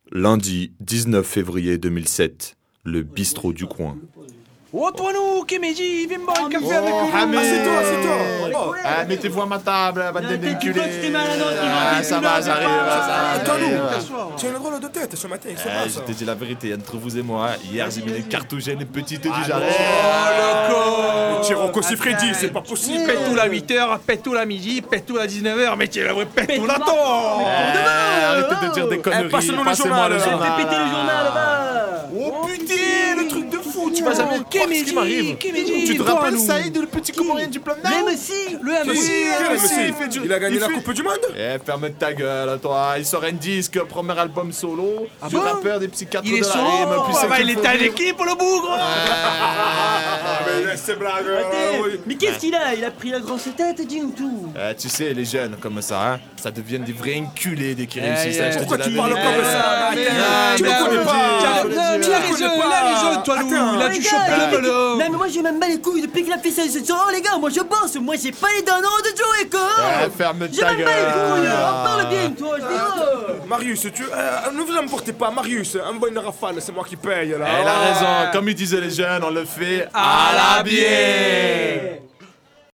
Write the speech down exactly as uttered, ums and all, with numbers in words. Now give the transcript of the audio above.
Lundi dix-neuf février deux mille sept, le bistrot du coin. Oh, toi, nous, Kemeji, viens boire un café Oh, avec nous. Hamid. Ah, c'est toi, c'est toi. Oh, ah, mettez-vous à ma table, bande Non, d'enculés. t'as dit que c'était mal à l'autre, il Ah, m'a ça dit, va, il j'arrive. m'a ça va, Attends, nous, j'arrive. tu as une drôle de tête ce matin, c'est Eh, pas je ça. t'ai dit la vérité, entre vous et moi, hier j'ai mis les cartouchènes petites du Oh, jarret. le petit Rocco Siffredi, c'est pas possible. Pète tout la huit heures, pète tout la midi, pète tout la dix-neuf heures, mais tu es la vraie pète tout la temps. Eh, Arrêtez de dire des conneries, passe-nous le passez-moi le journal, journal. Fais péter le journal là-bas. Oh putain, le truc de fou, tu vas jamais croire ce qui m'arrive. Kemeji, Tu te toi, rappelles nous. Saïd, le petit Comorien du plan Même aussi. Le M C, Oui, le aussi, M il fait C. du- Il a gagné il la fait- Coupe du Monde. Eh, ferme ta gueule, toi. Il sort un disque, premier album solo, du bon rappeur, des petits quatre Il est de la solo. rime, puis Ah c'est bah, qu'il il faut est à dire. l'équipe, le bougre. Ah, Mais laisse ces blagues. Arrêtez. Mais qu'est-ce qu'il a? Il a pris la grosse tête, dis ou tout. Eh, tu sais, les jeunes comme ça, hein, ça devient des vrais enculés dès qu'ils Eh, réussissent. eh, hein, je te pourquoi dis tu la parles vérité. comme ça? Ah, mais Attends, non, tu mais le faut connais le pas. dire, Tu faut le as dire. raison, il a raison, toi, Lou. Il a Les dû gars, choper mais- le melon. Non mais moi j'ai même pas les couilles depuis qu'il a fait ça. Oh les gars, moi je bosse. Moi j'ai pas les dents de jouer quoi. Eh, ferme J'ai ta même pas les couilles. gueule. On parle bien toi. Je dis oh. Marius, tu, euh, ne vous emportez pas, Marius, envoie une rafale, c'est moi qui paye là. Elle a raison, comme ils disaient les jeunes, on le fait à la bière.